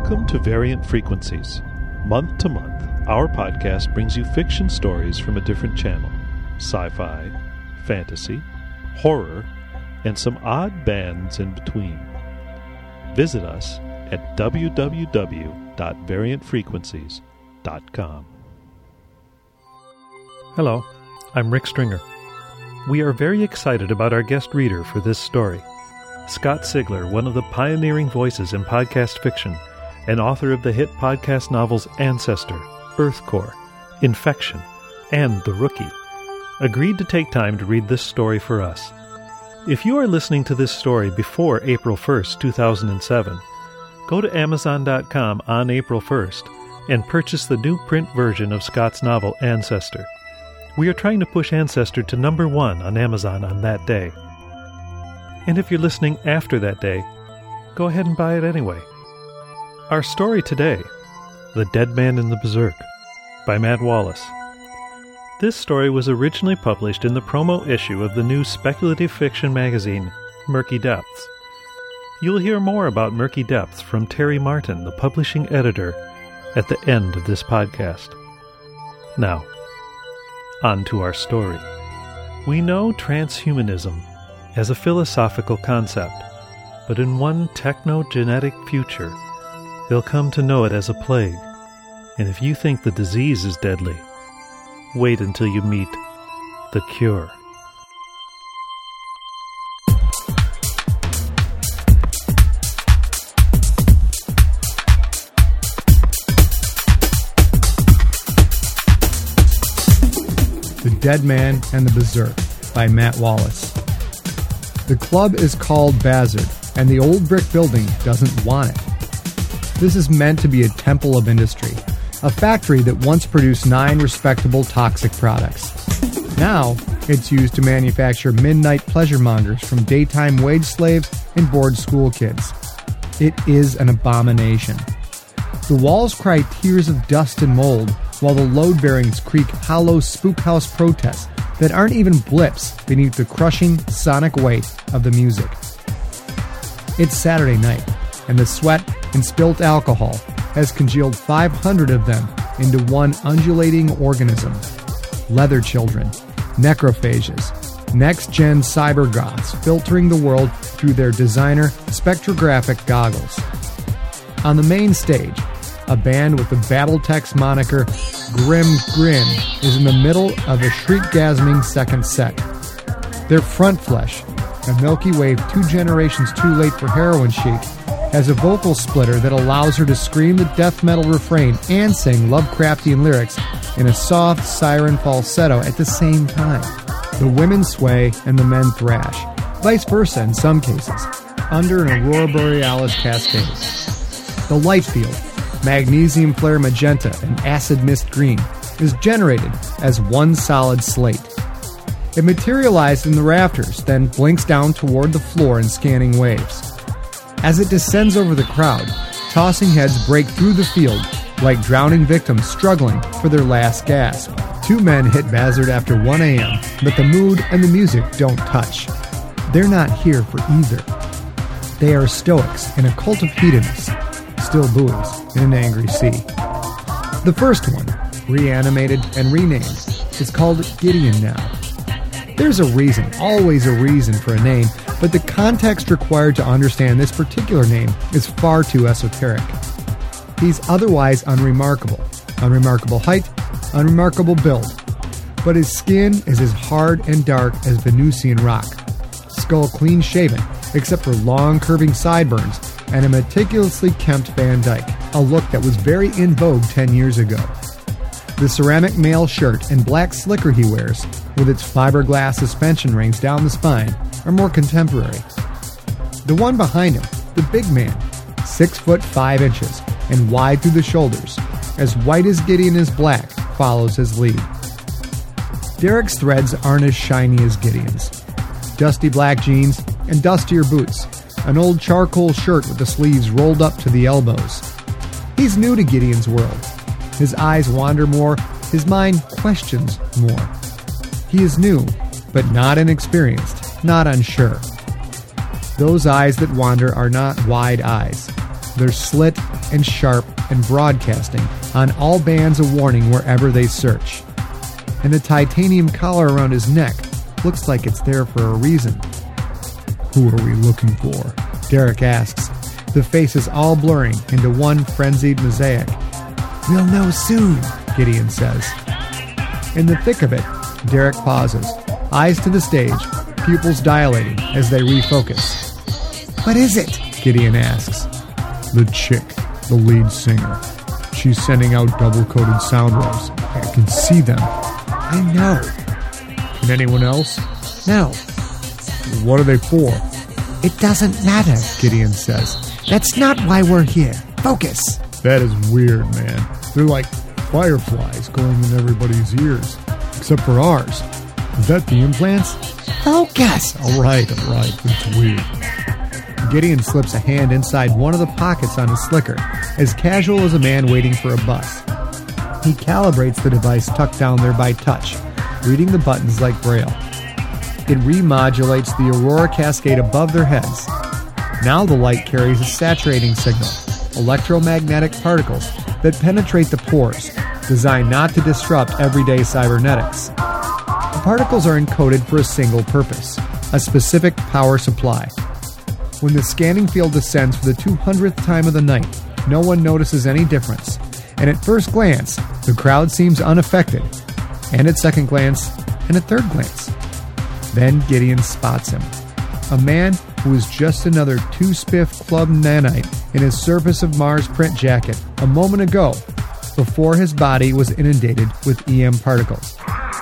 Welcome to Variant Frequencies. Month to month, our podcast brings you fiction stories from a different channel. Sci-fi, fantasy, horror, and some odd bands in between. Visit us at www.variantfrequencies.com. Hello, I'm Rick Stringer. We are very excited about our guest reader for this story. Scott Sigler, one of the pioneering voices in podcast fiction, and author of the hit podcast novels Ancestor, Earthcore, Infection, and The Rookie, agreed to take time to read this story for us. If you are listening to this story before April 1st, 2007, go to Amazon.com on April 1st and purchase the new print version of Scott's novel Ancestor. We are trying to push Ancestor to number 1 on Amazon on that day. And if you're listening after that day, go ahead and buy it anyway. Our story today, The Dead Man in the Berserk, by Matt Wallace. This story was originally published in the promo issue of the new speculative fiction magazine, Murky Depths. You'll hear more about Murky Depths from Terry Martin, the publishing editor, at the end of this podcast. Now, on to our story. We know transhumanism as a philosophical concept, but in one techno-genetic future, they'll come to know it as a plague. And if you think the disease is deadly, wait until you meet the cure. The Dead Man and the Berserk by Matt Wallace. The club is called Bazard, and the old brick building doesn't want it. This is meant to be a temple of industry, a factory that once produced 9 respectable toxic products. Now, it's used to manufacture midnight pleasure mongers from daytime wage slaves and bored school kids. It is an abomination. The walls cry tears of dust and mold, while the load bearings creak hollow spook house protests that aren't even blips beneath the crushing sonic weight of the music. It's Saturday night, and the sweat and spilt alcohol has congealed 500 of them into one undulating organism. Leather children, necrophages, next-gen cybergoths filtering the world through their designer spectrographic goggles. On the main stage, a band with the Battletech moniker Grim Grin is in the middle of a shriek-gasming second set. Their front flesh, a Milky Way 2 generations too late for heroin chic, has a vocal splitter that allows her to scream the death metal refrain and sing Lovecraftian lyrics in a soft siren falsetto at the same time. The women sway and the men thrash, vice versa in some cases, under an Aurora Borealis cascade. The light field, magnesium flare magenta and acid mist green, is generated as one solid slate. It materializes in the rafters, then blinks down toward the floor in scanning waves. As it descends over the crowd, tossing heads break through the field like drowning victims struggling for their last gasp. 2 men hit Bazard after 1 a.m., but the mood and the music don't touch. They're not here for either. They are stoics in a cult of hedonists, still buoys in an angry sea. The first one, reanimated and renamed, is called Gideon now. There's a reason, always a reason for a name, but the context required to understand this particular name is far too esoteric. He's otherwise unremarkable. Unremarkable height, unremarkable build. But his skin is as hard and dark as Venusian rock. Skull clean shaven, except for long curving sideburns, and a meticulously kempt Van Dyke, a look that was very in vogue 10 years ago. The ceramic mail shirt and black slicker he wears, with its fiberglass suspension rings down the spine, are more contemporary. The one behind him, the big man, 6 foot 5 inches, and wide through the shoulders, as white as Gideon is black, follows his lead. Derek's threads aren't as shiny as Gideon's. Dusty black jeans and dustier boots, an old charcoal shirt with the sleeves rolled up to the elbows. He's new to Gideon's world. His eyes wander more, his mind questions more. He is new, but not inexperienced, not unsure. Those eyes that wander are not wide eyes. They're slit and sharp and broadcasting on all bands a warning wherever they search. And the titanium collar around his neck looks like it's there for a reason. "Who are we looking for?" Derek asks, the faces all blurring into one frenzied mosaic. "We'll know soon," Gideon says. In the thick of it, Derek pauses, eyes to the stage, pupils dilating as they refocus. "What is it?" Gideon asks. "The chick, the lead singer. She's sending out double-coated sound waves. I can see them." "I know." "Can anyone else?" "No." "What are they for?" "It doesn't matter," Gideon says. "That's not why we're here. Focus." That is weird, man. They're like fireflies going in everybody's ears. Except for ours. Is that the implants? Focus! All right. It's weird. Gideon slips a hand inside one of the pockets on his slicker, as casual as a man waiting for a bus. He calibrates the device tucked down there by touch, reading the buttons like Braille. It remodulates the aurora cascade above their heads. Now the light carries a saturating signal, electromagnetic particles that penetrate the pores, designed not to disrupt everyday cybernetics. The particles are encoded for a single purpose, a specific power supply. When the scanning field descends for the 200th time of the night, no one notices any difference, and at first glance, the crowd seems unaffected, and at second glance, and at third glance. Then Gideon spots him, a man who is just another two-spiff club nanite in his Surface of Mars print jacket a moment ago, before his body was inundated with EM particles.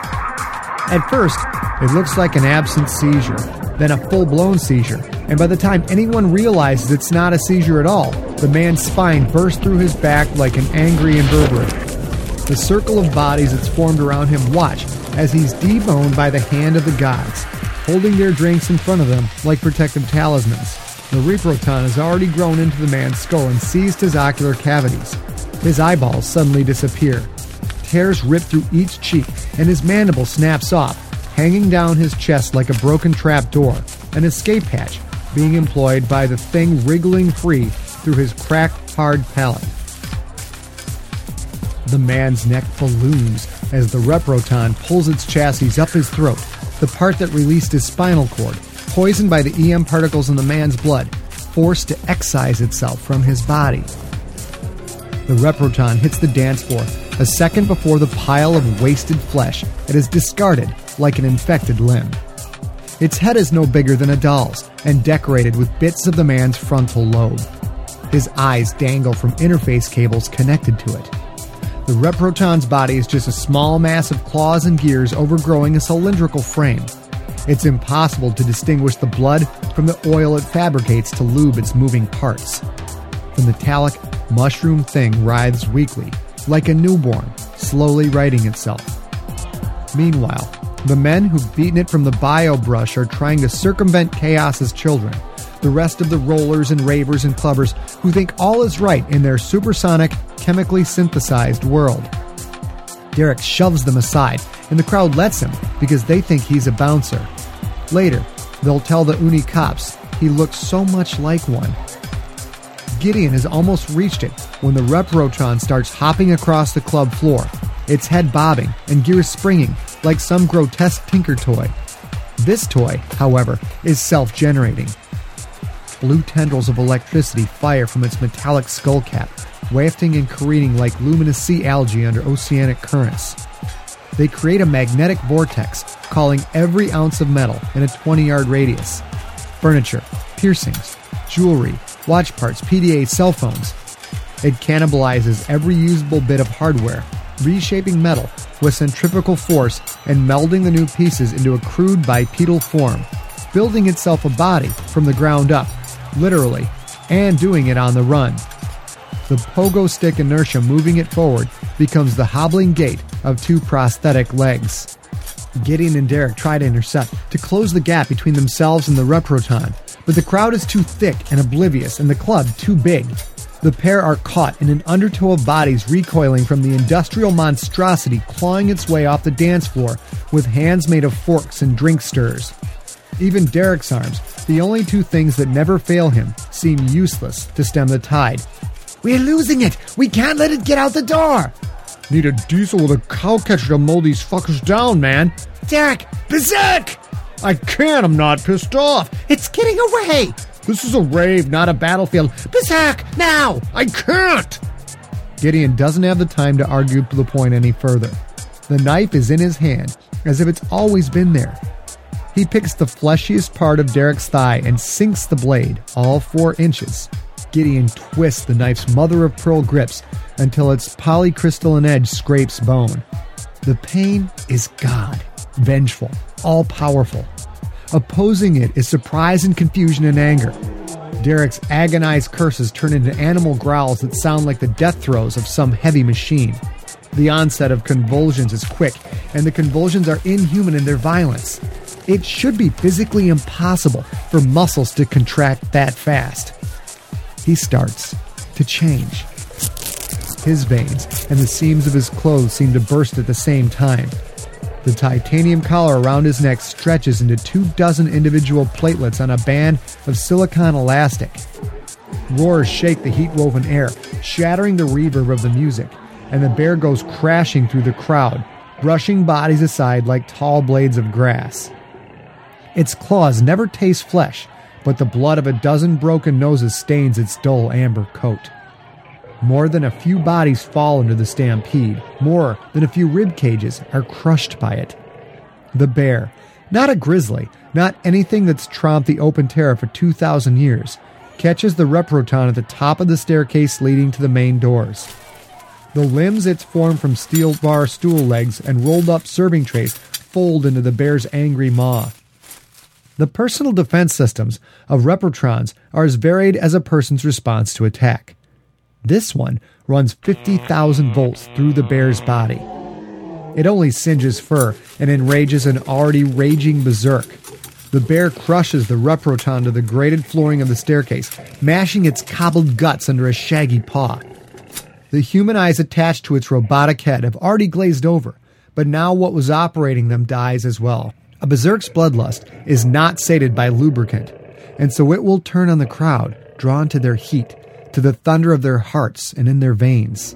At first, it looks like an absent seizure, then a full-blown seizure, and by the time anyone realizes it's not a seizure at all, the man's spine bursts through his back like an angry invertebrate. The circle of bodies that's formed around him watch as he's deboned by the hand of the gods, holding their drinks in front of them like protective talismans. The Reproton has already grown into the man's skull and seized his ocular cavities. His eyeballs suddenly disappear. Tears rip through each cheek, and his mandible snaps off, hanging down his chest like a broken trapdoor, an escape hatch being employed by the thing wriggling free through his cracked, hard palate. The man's neck balloons as the Reproton pulls its chassis up his throat, the part that released his spinal cord, poisoned by the EM particles in the man's blood, forced to excise itself from his body. The Reproton hits the dance floor a second before the pile of wasted flesh that is discarded like an infected limb. Its head is no bigger than a doll's and decorated with bits of the man's frontal lobe. His eyes dangle from interface cables connected to it. The Reproton's body is just a small mass of claws and gears overgrowing a cylindrical frame. It's impossible to distinguish the blood from the oil it fabricates to lube its moving parts. The metallic, mushroom thing writhes weakly, like a newborn, slowly righting itself. Meanwhile, the men who've beaten it from the bio-brush are trying to circumvent chaos's children, the rest of the rollers and ravers and clubbers who think all is right in their supersonic, chemically synthesized world. Derek shoves them aside, and the crowd lets him because they think he's a bouncer. Later, they'll tell the Uni cops he looks so much like one. Gideon has almost reached it when the Reproton starts hopping across the club floor, its head bobbing and gears springing like some grotesque tinker toy. This toy, however, is self-generating. Blue tendrils of electricity fire from its metallic skull cap, wafting and careening like luminous sea algae under oceanic currents. They create a magnetic vortex, calling every ounce of metal in a 20-yard radius. Furniture, piercings, jewelry, watch parts, PDA, cell phones. It cannibalizes every usable bit of hardware, reshaping metal with centrifugal force and melding the new pieces into a crude bipedal form, building itself a body from the ground up, literally, and doing it on the run. The pogo stick inertia moving it forward becomes the hobbling gait of two prosthetic legs. Gideon and Derek try to intercept, to close the gap between themselves and the Reproton, but the crowd is too thick and oblivious and the club too big. The pair are caught in an undertow of bodies recoiling from the industrial monstrosity clawing its way off the dance floor with hands made of forks and drink stirrers. Even Derek's arms, the only two things that never fail him, seem useless to stem the tide. We're losing it! We can't let it get out the door! Need a diesel with a cow catcher to mow these fuckers down, man. Derek! Berserk! I can't, I'm not pissed off. It's getting away! This is a rave, not a battlefield. Berserk! Now! I can't! Gideon doesn't have the time to argue the point any further. The knife is in his hand, as if it's always been there. He picks the fleshiest part of Derek's thigh and sinks the blade, all 4 inches. Gideon twists the knife's mother-of-pearl grips until its polycrystalline edge scrapes bone. The pain is God, vengeful, all-powerful. Opposing it is surprise and confusion and anger. Derek's agonized curses turn into animal growls that sound like the death throes of some heavy machine. The onset of convulsions is quick, and the convulsions are inhuman in their violence. It should be physically impossible for muscles to contract that fast. He starts to change. His veins and the seams of his clothes seem to burst at the same time. The titanium collar around his neck stretches into 24 individual platelets on a band of silicone elastic. Roars shake the heat-woven air, shattering the reverb of the music, and the bear goes crashing through the crowd, brushing bodies aside like tall blades of grass. Its claws never taste flesh, but the blood of a dozen broken noses stains its dull amber coat. More than a few bodies fall into the stampede. More than a few rib cages are crushed by it. The bear, not a grizzly, not anything that's tromped the open terra for 2,000 years, catches the Reproton at the top of the staircase leading to the main doors. The limbs it's formed from steel bar stool legs and rolled up serving trays fold into the bear's angry maw. The personal defense systems of Reprotrons are as varied as a person's response to attack. This one runs 50,000 volts through the bear's body. It only singes fur and enrages an already raging berserk. The bear crushes the Reproton to the grated flooring of the staircase, mashing its cobbled guts under a shaggy paw. The human eyes attached to its robotic head have already glazed over, but now what was operating them dies as well. A berserk's bloodlust is not sated by lubricant, and so it will turn on the crowd, drawn to their heat, to the thunder of their hearts and in their veins.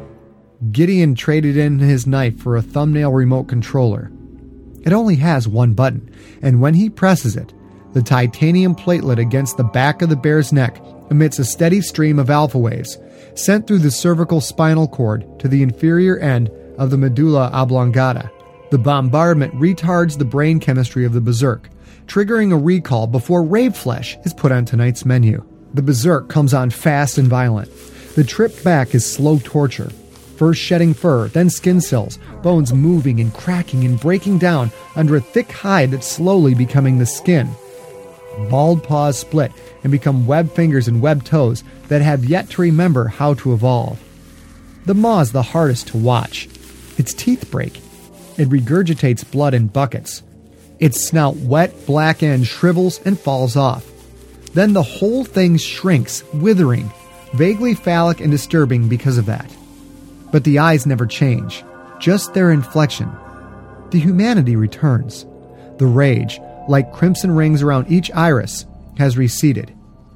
Gideon traded in his knife for a thumbnail remote controller. It only has one button, and when he presses it, the titanium platelet against the back of the bear's neck emits a steady stream of alpha waves, sent through the cervical spinal cord to the inferior end of the medulla oblongata. The bombardment retards the brain chemistry of the berserk, triggering a recall before rave flesh is put on tonight's menu. The berserk comes on fast and violent. The trip back is slow torture. First shedding fur, then skin cells, bones moving and cracking and breaking down under a thick hide that's slowly becoming the skin. Bald paws split and become webbed fingers and webbed toes that have yet to remember how to evolve. The maw is the hardest to watch. Its teeth break. It regurgitates blood in buckets. Its snout wet black end shrivels and falls off. Then the whole thing shrinks, withering, vaguely phallic and disturbing because of that. But the eyes never change, just their inflection. The humanity returns. The rage, like crimson rings around each iris, has receded.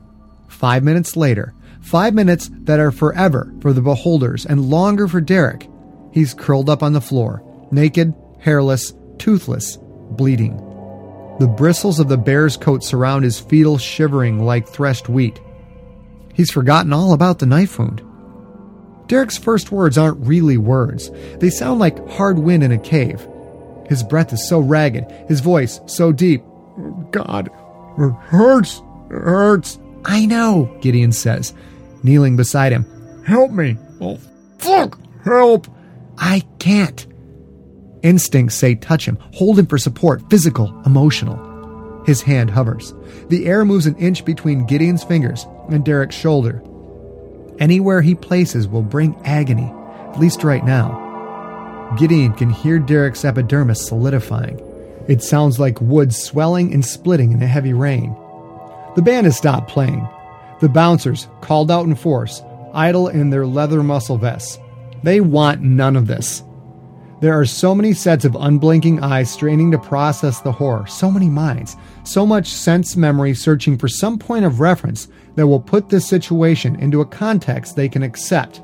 5 minutes later, 5 minutes that are forever for the beholders and longer for Derek, he's curled up on the floor, naked, hairless, toothless, bleeding. The bristles of the bear's coat surround his fetal shivering like threshed wheat. He's forgotten all about the knife wound. Derek's first words aren't really words. They sound like hard wind in a cave. His breath is so ragged, his voice so deep. God, it hurts. It hurts. I know, Gideon says, kneeling beside him. Help me. Oh, fuck. Help. I can't. Instincts say touch him, hold him for support, physical, emotional. His hand hovers. The air moves an inch between Gideon's fingers and Derek's shoulder. Anywhere he places will bring agony, at least right now. Gideon can hear Derek's epidermis solidifying. It sounds like wood swelling and splitting in a heavy rain. The band has stopped playing. The bouncers, called out in force, idle in their leather muscle vests. They want none of this. There are so many sets of unblinking eyes straining to process the horror, so many minds, so much sense memory searching for some point of reference that will put this situation into a context they can accept.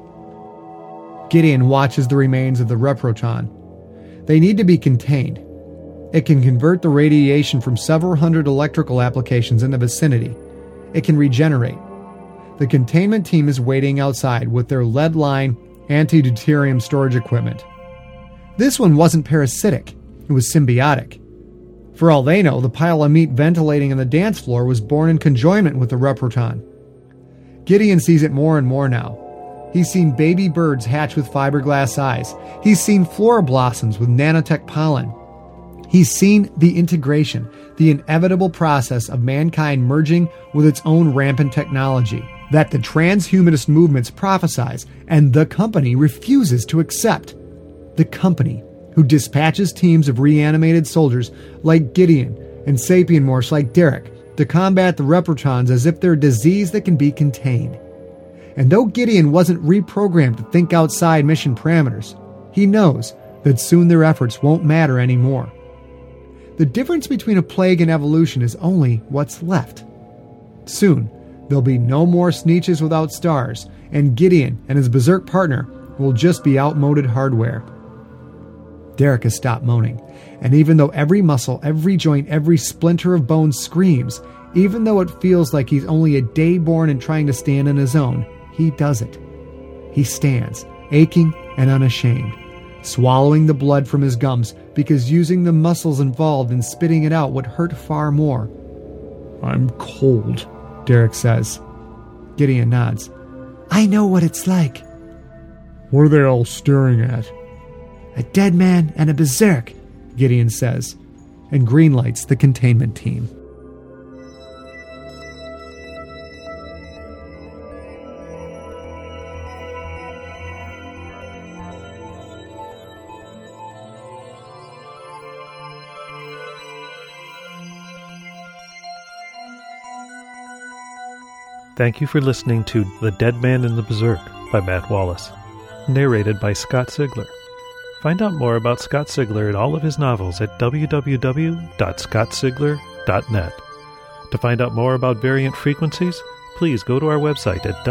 Gideon watches the remains of the Reprotron. They need to be contained. It can convert the radiation from several hundred electrical applications in the vicinity. It can regenerate. The containment team is waiting outside with their lead-line anti-deuterium storage equipment. This one wasn't parasitic, it was symbiotic. For all they know, the pile of meat ventilating on the dance floor was born in conjoinment with the Reprotron. Gideon sees it more and more now. He's seen baby birds hatch with fiberglass eyes. He's seen flora blossoms with nanotech pollen. He's seen the integration, the inevitable process of mankind merging with its own rampant technology that the transhumanist movements prophesize and the company refuses to accept. The company who dispatches teams of reanimated soldiers like Gideon and sapien morphs like Derek to combat the Reprotrons as if they're a disease that can be contained. And though Gideon wasn't reprogrammed to think outside mission parameters, he knows that soon their efforts won't matter anymore. The difference between a plague and evolution is only what's left. Soon, there'll be no more Sneetches without stars, and Gideon and his berserk partner will just be outmoded hardware. Derek has stopped moaning, and even though every muscle, every joint, every splinter of bone screams, even though it feels like he's only a day born and trying to stand on his own, he does it. He stands, aching and unashamed, swallowing the blood from his gums because using the muscles involved in spitting it out would hurt far more. I'm cold, Derek says. Gideon nods. I know what it's like. What are they all staring at? A dead man and a berserk, Gideon says, and greenlights the containment team. Thank you for listening to The Dead Man and the Berserk by Matt Wallace, narrated by Scott Sigler. Find out more about Scott Sigler and all of his novels at www.scottsigler.net. To find out more about Variant Frequencies, please go to our website at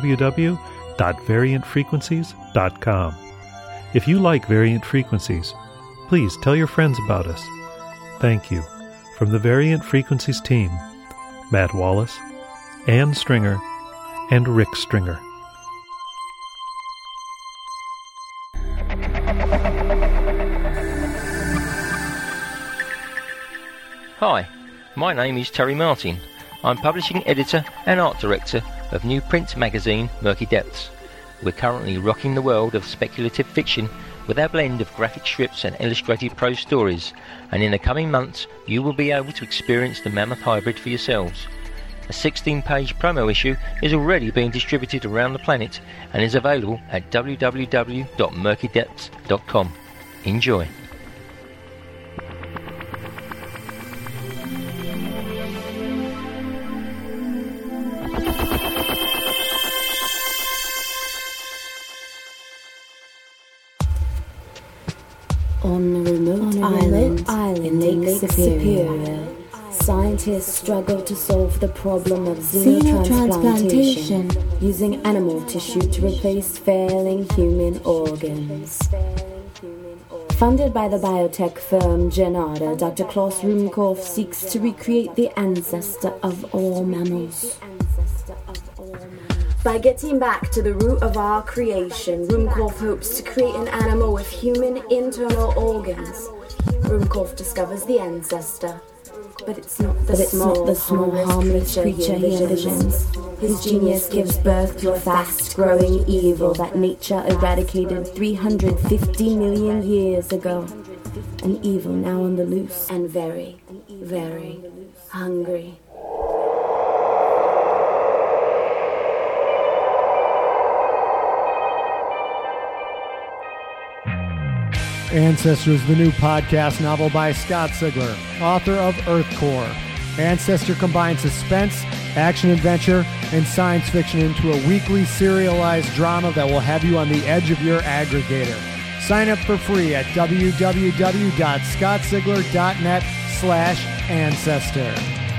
www.variantfrequencies.com. If you like Variant Frequencies, please tell your friends about us. Thank you. From the Variant Frequencies team, Matt Wallace, Ann Stringer, and Rick Stringer. Hi, my name is Terry Martin. I'm publishing editor and art director of new print magazine Murky Depths. We're currently rocking the world of speculative fiction with our blend of graphic strips and illustrated prose stories, and in the coming months you will be able to experience the Mammoth Hybrid for yourselves. A 16-page promo issue is already being distributed around the planet and is available at www.murkydepths.com. Enjoy. On a remote island in Lake Superior, scientists struggle to solve the problem of xenotransplantation using animal tissue to replace failing human organs. Funded by the biotech firm Gennada, Dr. Klaus Ruhmkorff seeks to recreate the ancestor of all mammals. By getting back to the root of our creation, Ruhmkorff hopes to create an animal with human internal organs. Ruhmkorff discovers the ancestor, but it's not the small harmless creature he envisions. His genius gives birth to a fast-growing evil that nature eradicated 350 million years ago. An evil now on the loose and very, very hungry. Ancestor is the new podcast novel by Scott Sigler, author of Earthcore. Ancestor combines suspense, action-adventure, and science fiction into a weekly serialized drama that will have you on the edge of your aggregator. Sign up for free at www.scottsigler.net/ancestor.